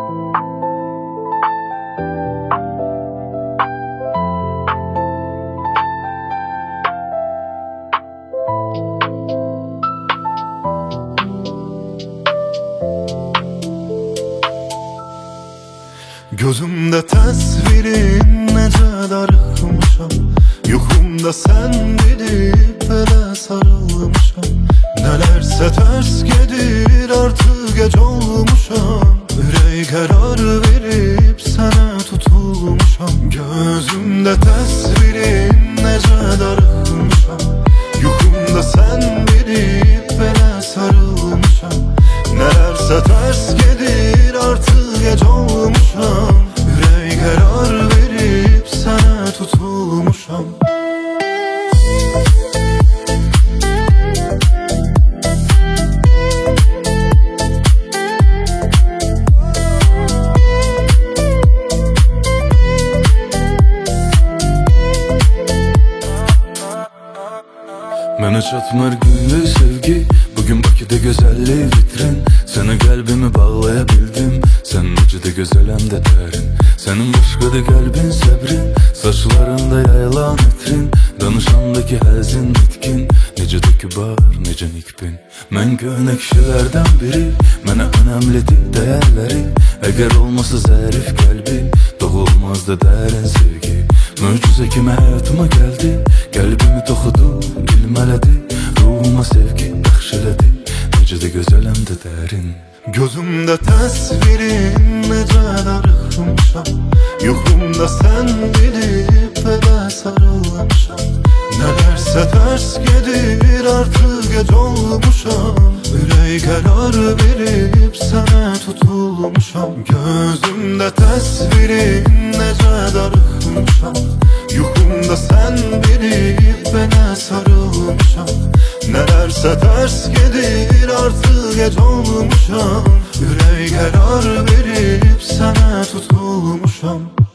Gözümde təsvirin necə darıxmışam, yuxumda sən gedib belə sarılmışam. Nələrsə tərs gedir, artıq gec olmuşam. Ürək qərar verib sənə tutulmuşam. Gözümdə təsvirin necə darıxmışam, yuxumda sən gedib belə sarılmışam. Nələrsə tərs gedir, artıq gec olmuşam. Ürək qərar verib sənə tutulmuşam. Mənə çatmır günlük sevgi, bugün Bakıda gözəllik vitrin. Sənə qəlbimi bağlaya bildim, sən necə də gözələm də dərin. Sənin başqadır qəlbin səbrin, saçlarında yayılan etrin. Danışandakı həzin bitkin, necə də kibar, necə nikbin. Mən köhnə kişilərdən biri, mənə önəmlidir dəyərləri. Əgər olmasa zərif qəlbi, doğulmazdı dərin sevgi. Möcüzə kimi həyatıma gəldi, qəlbimi toxudu, bilməlidir. Ruhuma sevgi bəxş elədi, necə də gözələm də dərin. Gözümdə təsvirin necə darıxmışam, yuxumda sən gedib belə sarılmışam. Nələrsə tərs gedir, artıq gec olmuşam. Ürək qərar verib sənə tutulmuşam. Gözümdə təsvirin necə darıxmışam, yuxumda sən gedib belə sarılmışam. Nələrsə tərs gedir, artıq gec olmuşam. Ürək qərar verib sənə tutulmuşam.